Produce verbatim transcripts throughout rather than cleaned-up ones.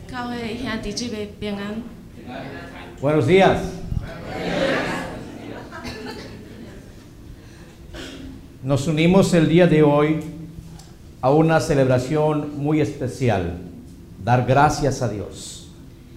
Buenos días. Nos unimos el día de hoy a una celebración muy especial, dar gracias a Dios.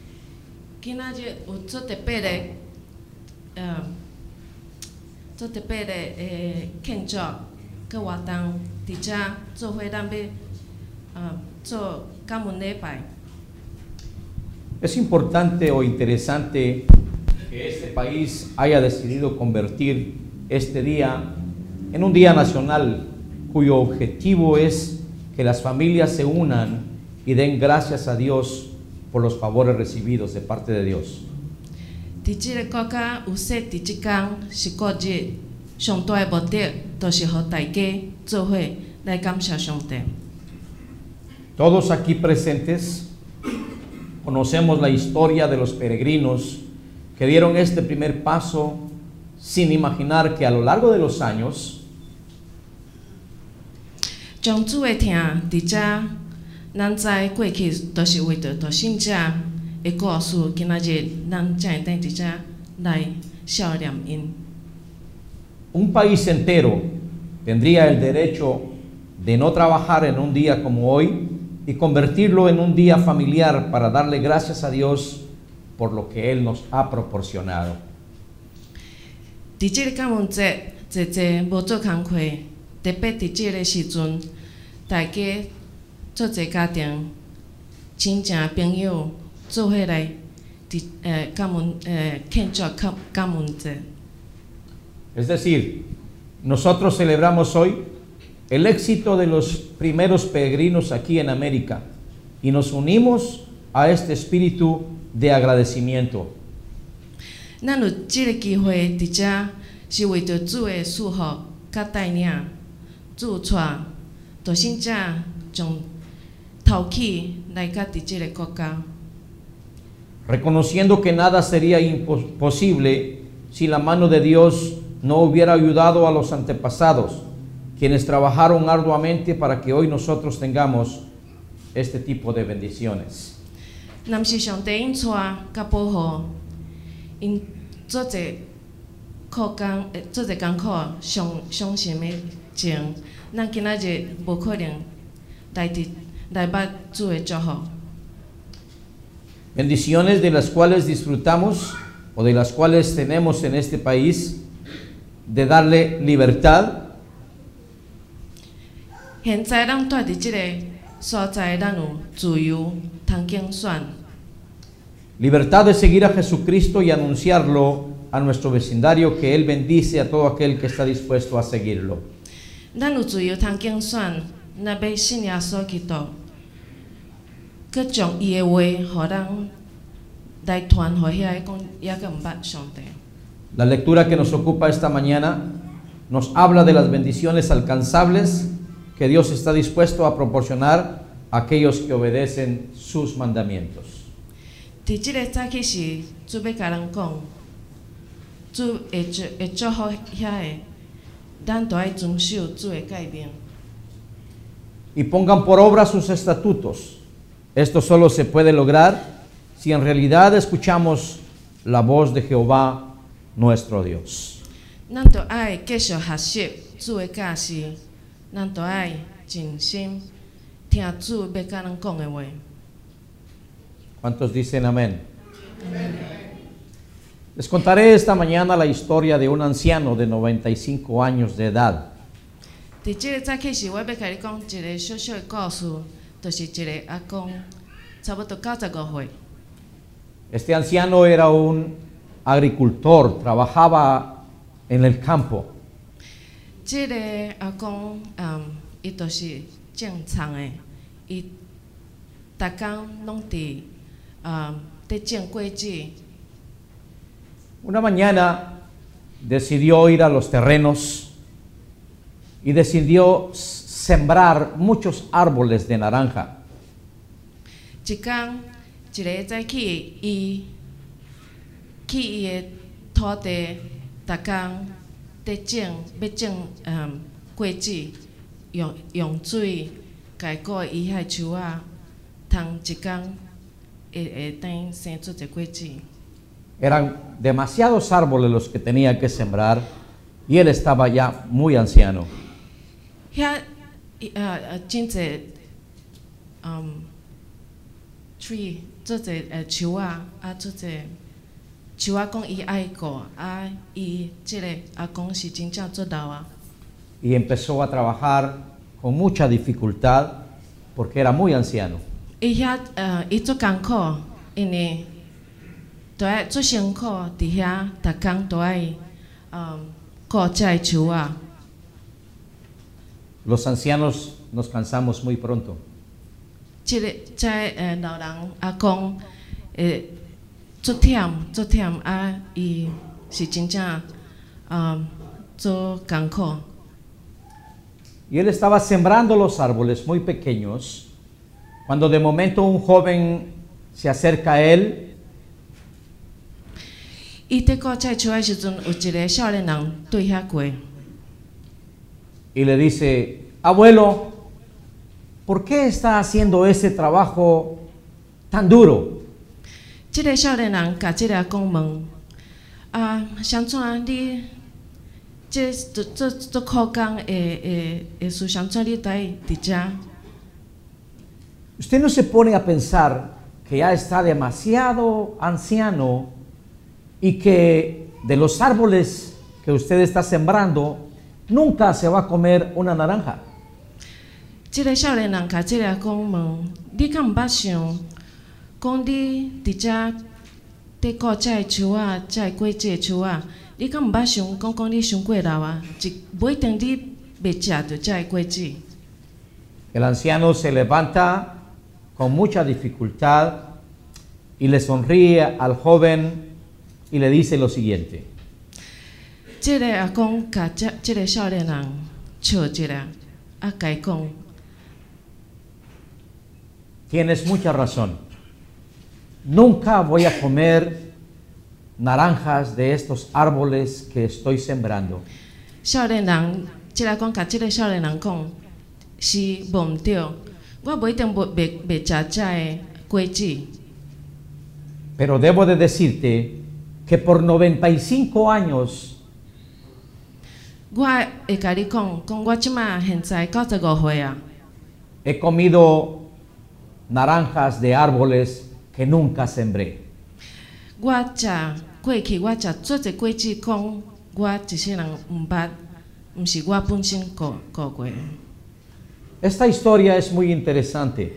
Es importante o interesante que este país haya decidido convertir este día en un día nacional cuyo objetivo es que las familias se unan y den gracias a Dios por los favores recibidos de parte de Dios. Todos aquí presentes conocemos la historia de los peregrinos que dieron este primer paso sin imaginar que a lo largo de los años un país entero tendría el derecho de no trabajar en un día como hoy y convertirlo en un día familiar para darle gracias a Dios por lo que Él nos ha proporcionado. Es decir, nosotros celebramos hoy el éxito de los primeros peregrinos aquí en América y nos unimos a este espíritu de agradecimiento. Reconociendo que nada sería imposible si la mano de Dios no hubiera ayudado a los antepasados, quienes trabajaron arduamente para que hoy nosotros tengamos este tipo de bendiciones. Bendiciones de las cuales disfrutamos o de las cuales tenemos en este país, de darle libertad, libertad de seguir a Jesucristo y anunciarlo a nuestro vecindario, que Él bendice a todo aquel que está dispuesto a seguirlo. La lectura que nos ocupa esta mañana nos habla de las bendiciones alcanzables que Dios está dispuesto a proporcionar a aquellos que obedecen sus mandamientos. Y pongan por obra sus estatutos. Esto solo se puede lograr si en realidad escuchamos la voz de Jehová nuestro Dios. ¿Cuántos dicen amén? Amén. Les contaré esta mañana la historia de un anciano de noventa y cinco años de edad. Este anciano era un agricultor, trabajaba en el campo. Una mañana decidió ir a los terrenos y decidió sembrar muchos árboles de naranja. 会会等生出一个果子。 Eran demasiados árboles los que tenía que sembrar y él estaba ya muy anciano. 遐呃呃真侪嗯 tree 做侪呃树啊，啊做侪树啊讲伊爱顾，啊伊即个阿公是真正做老啊。 Y empezó a trabajar con mucha dificultad porque era muy anciano. 伊遐呃伊做艰苦，因为都爱做辛苦，伫遐逐工都爱嗯顾遮个树啊。 Los ancianos nos cansamos muy pronto. 即个遮呃老人阿公诶做忝做忝啊，伊是真正嗯做艰苦。 Y él estaba sembrando los árboles muy pequeños cuando de momento un joven se acerca a él 伊伫顾遮树诶时阵，有一个少年人对遐过， y le dice, abuelo, ¿por qué está haciendo ese trabajo tan duro? 即个少年人甲即个阿公问：啊，啥怎你这做做做苦工会会会事啥怎你在伫遮？ Usted no se pone a pensar que ya está demasiado anciano y que de los árboles que usted está sembrando nunca se va a comer una naranja. 即个少年人甲即个阿公问：你敢毋捌想，讲你伫遮伫顾遮个树啊，遮个果子个树啊，你敢毋捌想讲讲你伤过老啊？一不一定你袂食着遮个果子。 El anciano se levanta con mucha dificultad y le sonríe al joven y le dice lo siguiente. 即个阿公甲即即个少年人笑一下，啊，甲伊讲。 Tienes mucha razón. Nunca voy a comer naranjas de estos árboles que estoy sembrando. 少年人，即个讲甲即个少年人讲，是无毋对，我无一定袂袂袂食遮个果子。 Pero debo de decirte que por noventa y cinco años 我会甲你讲，讲我即马现在九十五岁啊， he comido naranjas de árboles que nunca sembré. 我食过去我食做一果子，讲我一世人毋捌，毋是我本身顾顾过。 Esta historia es muy interesante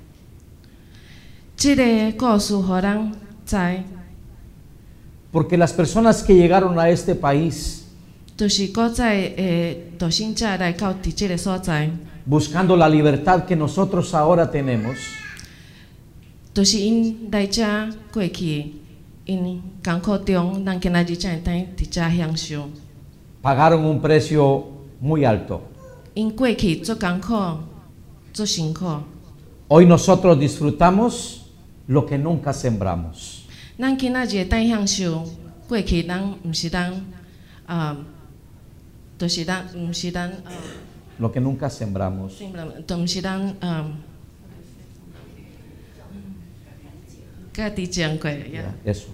即个故事互人知， porque las personas que llegaron a este país 就是古早诶独生者来到伫即个所在。 buscando la libertad que nosotros ahora tenemos, 就是因来遮过去，因艰苦中，咱今仔日才会当伫遮享受。 pagaron un precio muy alto. 因过去做艰苦，做辛苦。 Hoy nosotros disfrutamos lo que nunca sembramos. 咱今仔日会当享受，过去咱毋是咱，啊，就是咱毋是咱，啊， Lo que nunca sembramos. 都毋是咱，啊，家己种过呀。 Eso.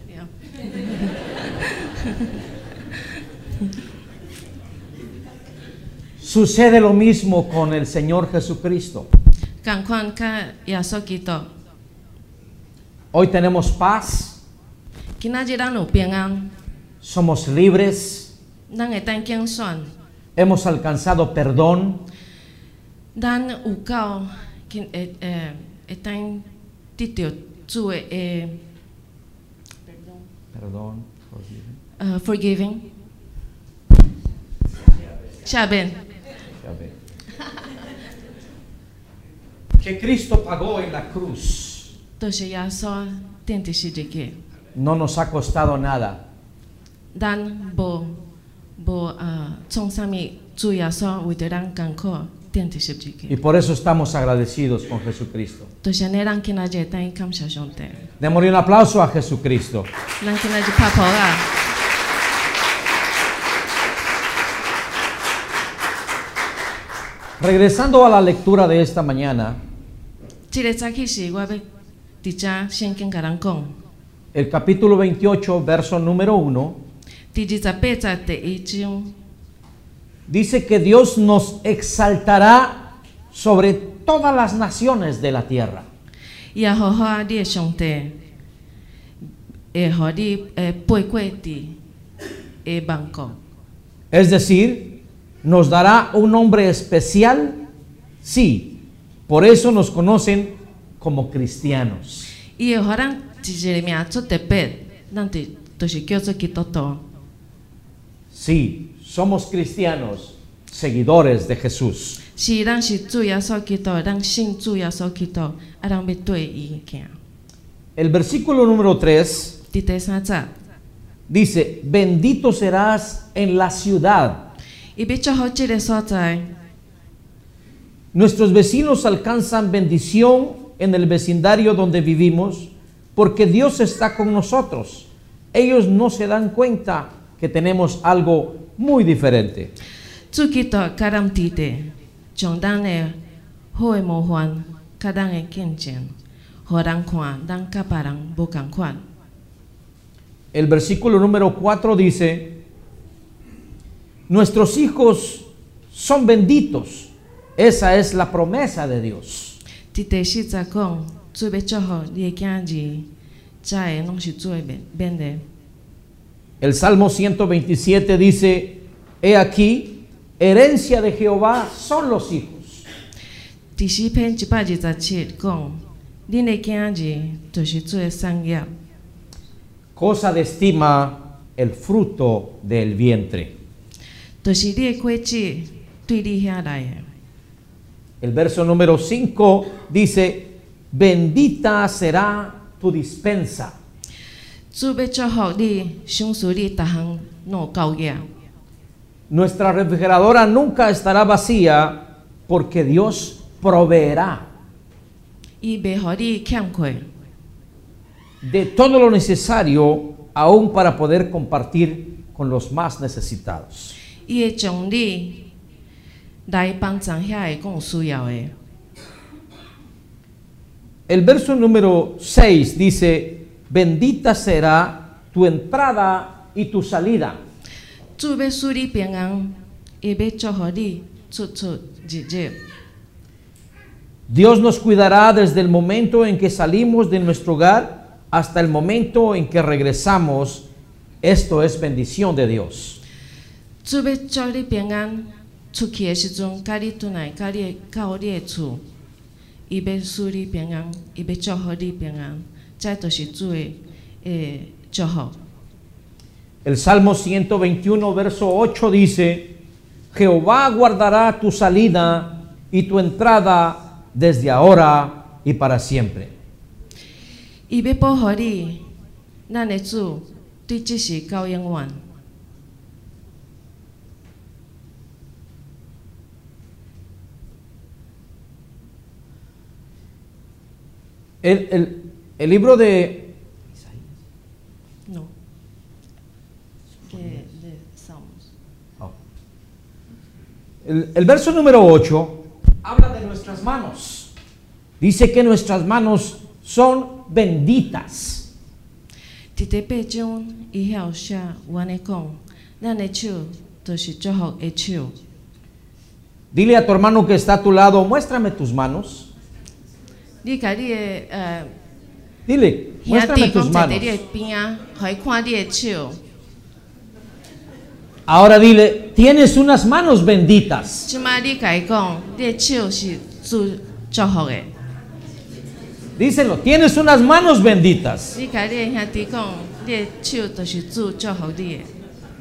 Sucede lo mismo con el Señor Jesucristo. 共款甲耶稣基督， Hoy tenemos paz, 今仔日咱有平安， somos libres, 咱会当竞选。 hemos alcanzado perdón, 咱有够，今会诶会当得到主诶诶 perdón, 呃 forgiving， 下边 ya ve. Que Cristo pagó en la cruz. 就是耶稣钉伫十字架， No nos ha costado nada. 咱无无啊创啥物主耶稣为着咱艰苦钉伫十字架， Y por eso estamos agradecidos con Jesucristo. 就是安尼，咱今仔日会当感谢上帝， Démosle un aplauso a Jesucristo. 咱今仔日拍鼓啊！ Regresando a la lectura de esta mañana, 即个早起时，我要伫遮圣经甲咱讲， el capítulo veintiocho, verso número uno, 第二十八节第一章， dice que Dios nos exaltará sobre todas las naciones de la tierra. 伊也好好你的上帝，会互你诶背过伫诶万国， Es decir, nos dará un nombre especial. Sí, por eso nos conocen como cristianos. 伊会互咱一个名做特别，咱就就是叫做基督徒。 Sí, somos cristianos, seguidores de Jesús. 是咱是主耶稣基督，咱信主耶稣基督，啊，咱要对伊行。 El versículo número tres 伫第三节， dice, bendito serás en la ciudad. 伊要祝福即个所在。 Nuestros vecinos alcanzan bendición en el vecindario donde vivimos porque Dios está con nosotros. Ellos no se dan cuenta que tenemos algo muy diferente. 主基督甲咱伫地，将咱的好的模范，甲咱的见证，互人看，咱甲别人无共款。 El versículo número cuatro dice, nuestros hijos son benditos. Esa es la promesa de Dios. 伫第四节讲，主要祝福你的囝儿，遮的拢是主的免免的。 El Salmo ciento veintisiete dice, he aquí, herencia de Jehová son los hijos. 第四篇一百二十七讲，恁的囝儿就是主的产业， Cosa de estima el fruto del vientre. 就是你的果子对你遐来的。 El verso número cinco dice, bendita será tu dispensa. 主要祝福你，赏赐你逐项拢有够额。 Nuestra refrigeradora nunca estará vacía porque Dios proveerá 伊袂互你欠缺， de todo lo necesario aún para poder compartir con los más necesitados. 伊会将你来帮助遐个讲有需要的。 El verso número seis dice, bendita será tu entrada y tu salida. 主要使你平安，伊要祝福你出出入入。 Dios nos cuidará desde el momento en que salimos de nuestro hogar hasta el momento en que regresamos. Esto es bendición de Dios. 主要祝你平安，出去的时阵，甲你转来，甲你的到你的厝，伊要使你平安，伊要祝福你平安，这就是主的诶祝福。 El Salmo ciento veintiuno, verso ocho dice, Jehová guardará tu salida y tu entrada desde ahora y para siempre. 伊要保护你，咱的主对即时到永远。 El, el, el libro de No. The, the Psalms. oh. el, el verso número ocho habla de nuestras manos. Dice que nuestras manos son benditas. 伫第八章，伊遐有写有安尼讲，咱的手就是祝福的手。 Dile a tu hermano que está a tu lado, muéstrame tus manos. 你甲你的呃 Dile, 兄 muéstrame 弟 tus 讲在 manos. 你的边啊，互伊看你的手。 Ahora dile, tienes unas manos benditas. 即摆你甲伊讲，你的手是主祝福的。 Díselo, tienes unas manos benditas. 你甲你的兄弟讲，你的手就是主祝福你的。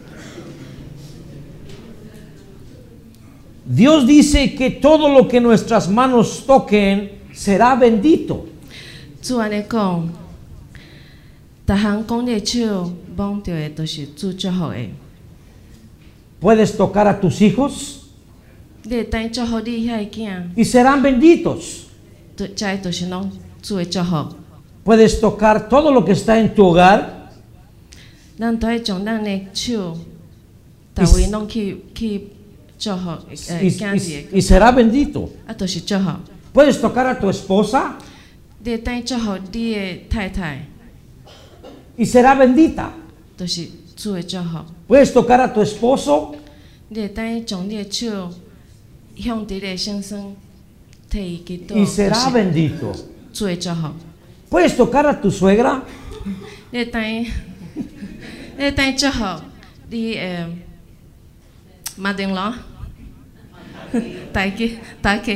Dios dice que todo lo que nuestras manos toquen será bendito. 主安尼讲，逐项讲你的手摸到的，都是主祝福的。 Puedes tocar a tus hijos 你会当祝福你遐个囝， y serán benditos. 都这都是拢主的祝福。 Puedes tocar todo lo que está en tu hogar 咱都爱将咱的手，逐位拢去去祝福 y, 呃 y- 囝子 y será bendito. 啊，都是祝福。 Puedes tocar a tu esposa 你会等祝福你的太太， y será bendita. 就是主的祝福。 Puedes tocar a tu esposo 你会等将你的手向你的先生提伊祈祷， y 就 será 是 bendito. 主的祝福。 Puedes tocar a tu suegra 你会等，你会等祝福你诶马丁佬，大家大家。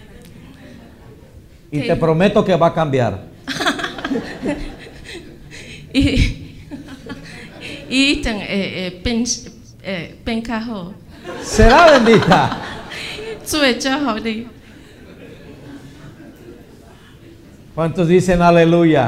y te prometo que va a cambiar. 伊伊一定会会变会变较好， Será bendita. 主会祝福你。 ¿Cuántos dicen aleluya?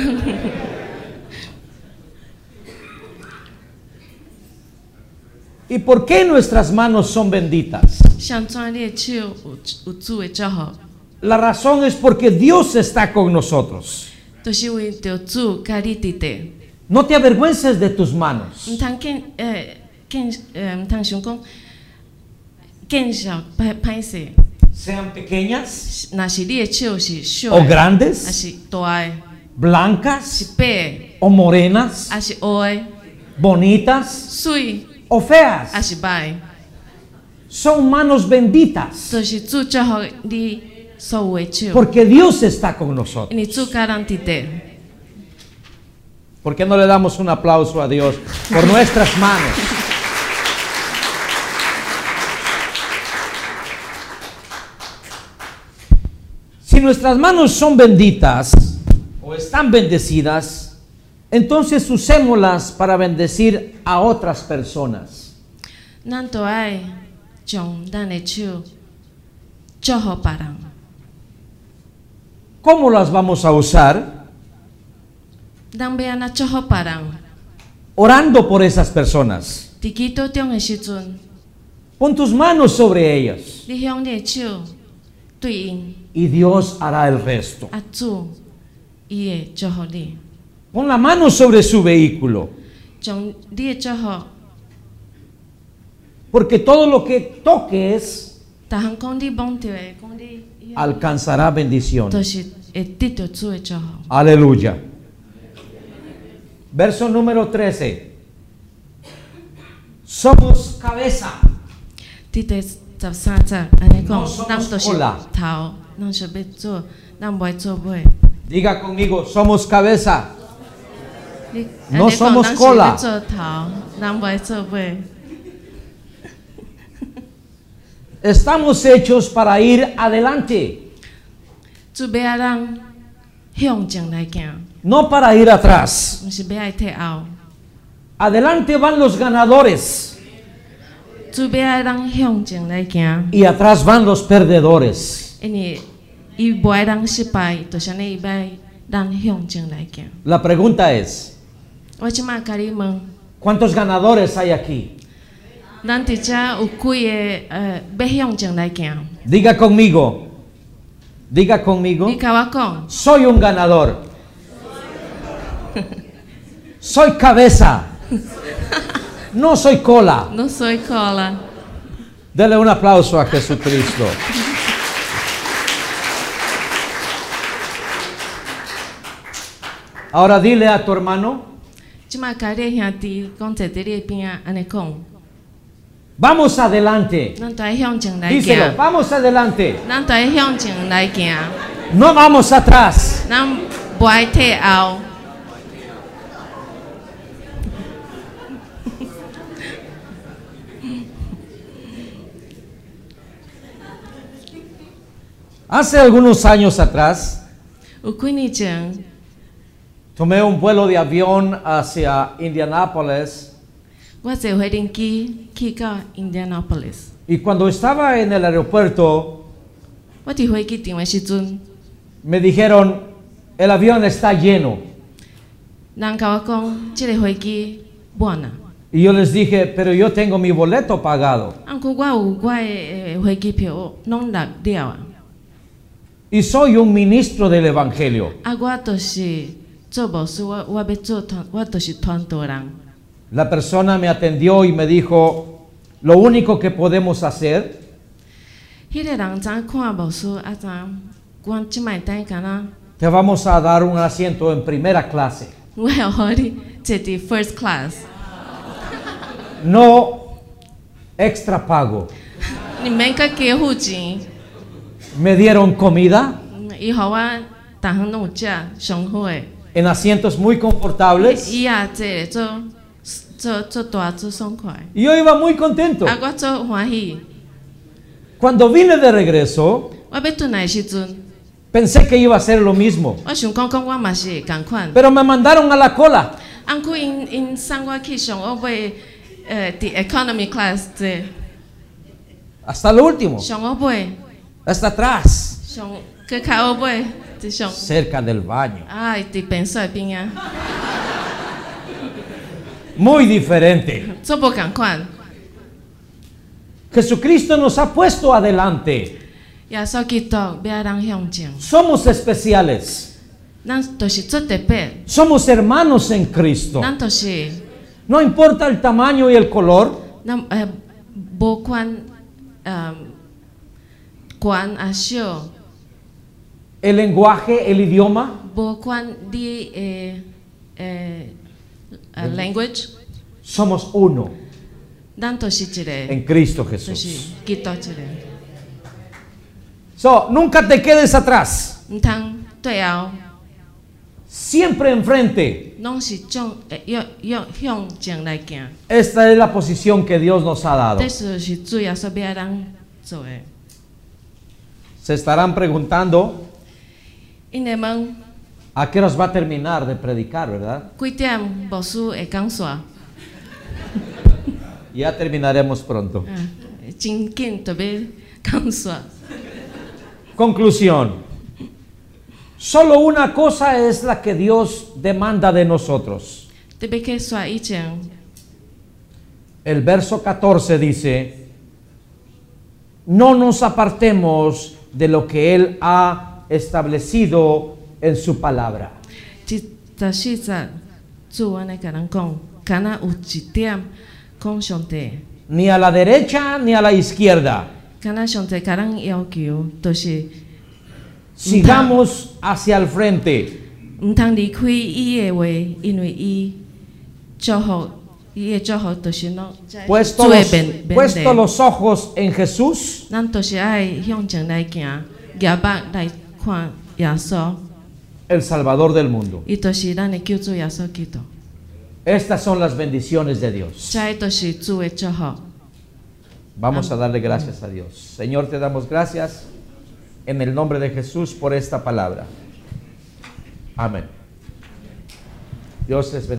¿Y por qué nuestras manos son benditas? 上怎你的手有有主的祝福， La razón es porque Dios está con nosotros. 就是为着主甲你伫地， No te avergüences de tus manos. 毋通见诶见诶毋通想讲见小歹歹势， Sean pequeñas 若是你的手是小 o 的，还 grandes, 是大的， blancas 是白的， o morenas, 还是黑的， bonitas 水 o 还 feas. 是白的， Son manos benditas 就是主祝福你所有的手。 porque Dios está con nosotros. 因为主甲咱伫地， ¿Por qué no le damos un aplauso a Dios por nuestras manos? Si nuestras manos son benditas o están bendecidas, entonces usémoslas para bendecir a otras personas. 咱都爱将咱的手祝福别人。 ¿Cómo las vamos a usar? 咱要安怎祝福别人？ Orando por esas personas. 伫祈祷中的时阵， Pon tus manos sobre ellas 你向你的手对应， y Dios hará el resto. 啊主，伊会祝福你。 Pon la mano sobre su vehículo, 将你的祝福， porque todo lo que toques 逐项讲你摸着的，讲你以后 alcanzará 都 bendiciones. 是会得到主的祝福。 Aleluya. Verso número trece. Somos cabeza. 伫第十三節安尼 No 講， somos 咱都是 cola 頭，咱想要做，咱唔愛做尾。 Diga conmigo, somos cabeza. 你 No 安尼講， somos 咱是 cola 要做頭，咱唔愛做尾。 Estamos hechos para ir adelante, 主要愛咱向前來行， no para ir atrás. 毋是要愛退後。 Adelante van los ganadores 主要愛咱向前來行， y atrás van los perdedores. 因為伊無愛咱失敗，就是安尼伊要咱向前來行。 La pregunta es, 我即馬甲你問， ¿cuántos ganadores hay aquí? 咱伫遮有幾個呃要向前來行？ Diga conmigo, diga conmigo, 你甲我講， soy un ganador. Soy cabeza. No soy cola. 侬所以講啦， Dele un aplauso a Jesucristo. Ahora dile a tu hermano, 即馬甲你兄弟講坐伫你邊啊，安尼講， vamos adelante. 咱都愛向前來 Díselo, 行， vamos adelante. 咱都愛向前來行， No vamos atrás. 咱無愛退後。 Hace algunos años atrás, 有幾年前， tomé un vuelo de avión hacia Indianápolis 我坐飛輪機去到 Indianapolis。 y cuando estaba en el aeropuerto 我伫飛機場的時陣， me dijeron, el avión está lleno. 人甲我講，即、這個飛機滿啊。 Y yo les dije, pero yo tengo mi boleto pagado 啊，毋過我有我的誒飛機票攏落了啊。 y soy un ministro del Evangelio. 啊，我就是做牧師，我我要做團，我就是傳道人。 La persona me atendió y me dijo, lo único que podemos hacer 迄、那個人怎看牧師啊？怎？我即擺等敢若 te vamos a dar un asiento en primera clase. 我要互你坐伫 first class， No extra pago. 你免佮加付钱。 Me dieron comida 伊互我逐项拢有食，上好诶。 en asientos muy confortables. 伊也坐咧做做做大做爽快。 Y yo iba muy contento. 啊，我做欢喜。 Cuando vine de regreso, 我要转来时阵， pensé que iba a ser lo mismo. 我想讲讲我嘛是会共款。 Pero me mandaron a la cola. 安姑因因送我去上学尾，呃，伫 economy class 坐， Hasta lo último. 上学尾， Hasta atrás. 上佮较学尾，就上 Cerca del baño. 啊，伫便所边啊， Muy diferente. 做无共款。 Jesucristo nos ha puesto adelante. 耶稣基督要咱向前， Somos especiales. 咱就是做特别， Somos hermanos en Cristo. 咱就是 No importa el tamaño y el color. 咱呃无管呃管啊小， El lenguaje, el idioma. 无管你诶诶呃 language， Somos uno 咱都是一个， en Cristo 就是 Jesús. 基督一个， So, nunca te quedes atrás. 毋通对后。 Siempre enfrente. 拢是将诶要要向前来行， Esta es la posición que Dios nos ha dado. 这就是主耶稣要咱做诶。 Se estarán preguntando 因会问 a qué horas va a terminar de predicar, ¿verdad? 几点牧师会讲煞？ Ya terminaremos pronto. 嗯，真紧就要讲煞。 Conclusión. Solo una cosa es la que Dios demanda de nosotros. 特别去煞以前， El verso catorce dice, no nos apartemos de lo que Él ha establecido en su palabra. 即十四节主安尼甲咱讲，敢若有一点讲上帝， Ni a la derecha ni a la izquierda. 敢若上帝甲咱要求，就是。 Sigamos hacia el frente. 毋通离开伊的话，因为伊祝福，伊的祝福就是拢 Puesto 主的 los, 免免 puesto 礼。 los ojos en Jesús, 咱就是爱向前来行，举目来看耶稣， el Salvador del mundo. 伊就是咱的救主耶稣基督。 Estas son las bendiciones de Dios. 这都是主的祝福。 Vamos a darle gracias a Dios. Señor, te damos gracias en el nombre de Jesús por esta palabra. Amén. Dios les bendiga.